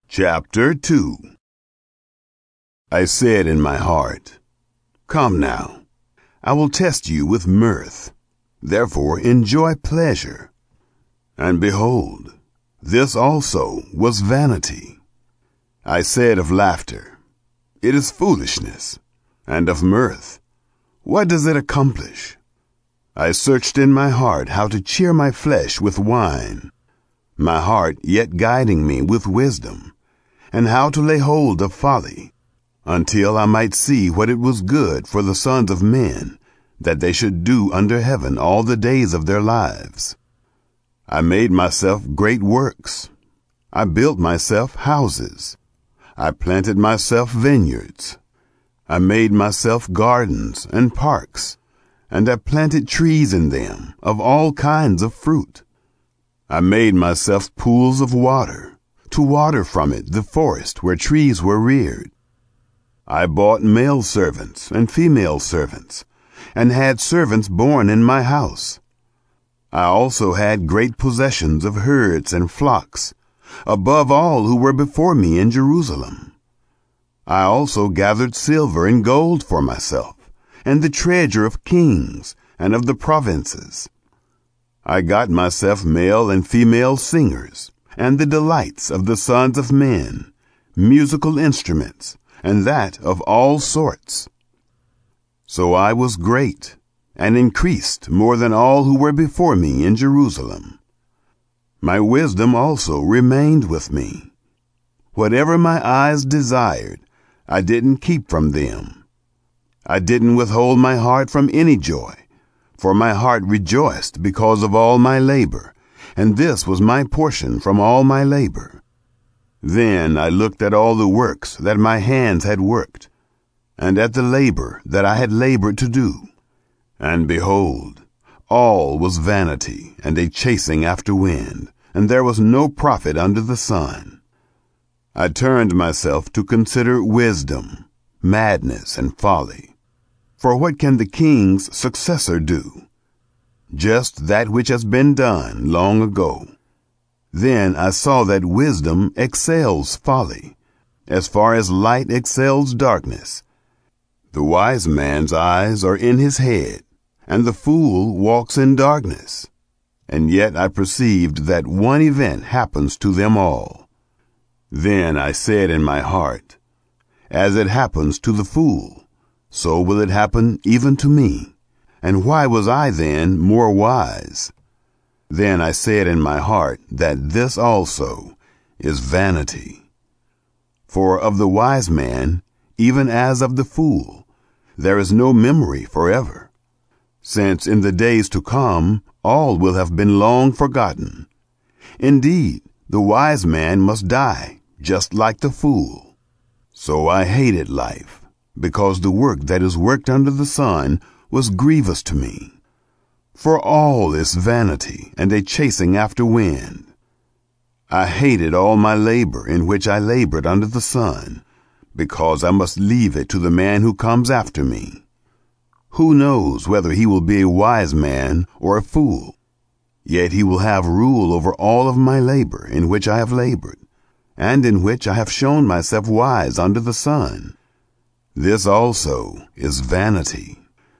Chapter 2. I said in my heart, Come now, I will test you with mirth, therefore enjoy pleasure. And behold, this also was vanity. I said of laughter, It is foolishness, and of mirth, what does it accomplish? I searched in my heart how to cheer my flesh with wine, my heart yet guiding me with wisdom, and how to lay hold of folly, until I might see what it was good for the sons of men, that they should do under heaven all the days of their lives. I made myself great works. I built myself houses. I planted myself vineyards. I made myself gardens and parks, and I planted trees in them of all kinds of fruit. I made myself pools of water, to water from it the forest where trees were reared. I bought male servants and female servants, and had servants born in my house. I also had great possessions of herds and flocks, above all who were before me in Jerusalem. I also gathered silver and gold for myself, and the treasure of kings and of the provinces. I got myself male and female singers, and the delights of the sons of men, musical instruments, and that of all sorts. So I was great, and increased more than all who were before me in Jerusalem. My wisdom also remained with me. Whatever my eyes desired, I didn't keep from them. I didn't withhold my heart from any joy, for my heart rejoiced because of all my labor, and this was my portion from all my labor. Then I looked at all the works that my hands had worked, and at the labor that I had labored to do. And behold, all was vanity and a chasing after wind, and there was no profit under the sun. I turned myself to consider wisdom, madness, and folly. For what can the king's successor do? Just that which has been done long ago. Then I saw that wisdom excels folly, as far as light excels darkness. The wise man's eyes are in his head, and the fool walks in darkness. And yet I perceived that one event happens to them all. Then I said in my heart, As it happens to the fool, so will it happen even to me. And why was I then more wise? Then I said in my heart that this also is vanity. For of the wise man, even as of the fool, there is no memory forever, since in the days to come all will have been long forgotten. Indeed, the wise man must die, just like the fool. So I hated life, because the work that is worked under the sun was grievous to me. For all is vanity and a chasing after wind. I hated all my labor in which I labored under the sun, because I must leave it to the man who comes after me. Who knows whether he will be a wise man or a fool? Yet he will have rule over all of my labor in which I have labored, and in which I have shown myself wise under the sun. This also is vanity.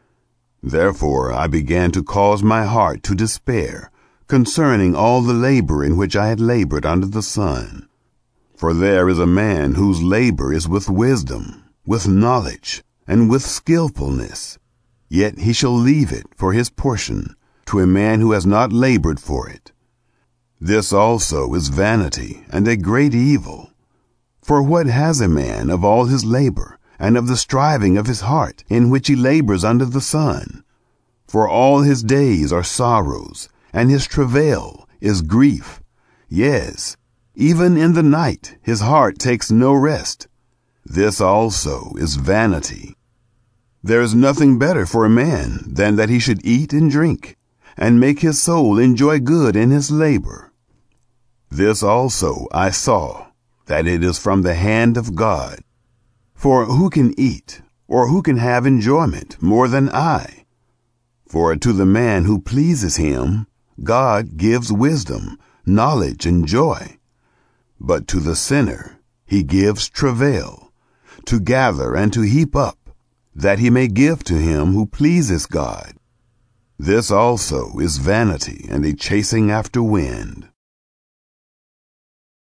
Therefore I began to cause my heart to despair concerning all the labor in which I had labored under the sun. For there is a man whose labor is with wisdom, with knowledge, and with skillfulness, yet he shall leave it for his portion to a man who has not labored for it. This also is vanity and a great evil. For what has a man of all his labor, and of the striving of his heart, in which he labors under the sun? For all his days are sorrows, and his travail is grief. Yes, even in the night his heart takes no rest. This also is vanity. There is nothing better for a man than that he should eat and drink, and make his soul enjoy good in his labor. This also I saw, that it is from the hand of God. For who can eat, or who can have enjoyment more than I? For to the man who pleases him, God gives wisdom, knowledge, and joy. But to the sinner, He gives travail, to gather and to heap up, that he may give to him who pleases God. This also is vanity and a chasing after wind.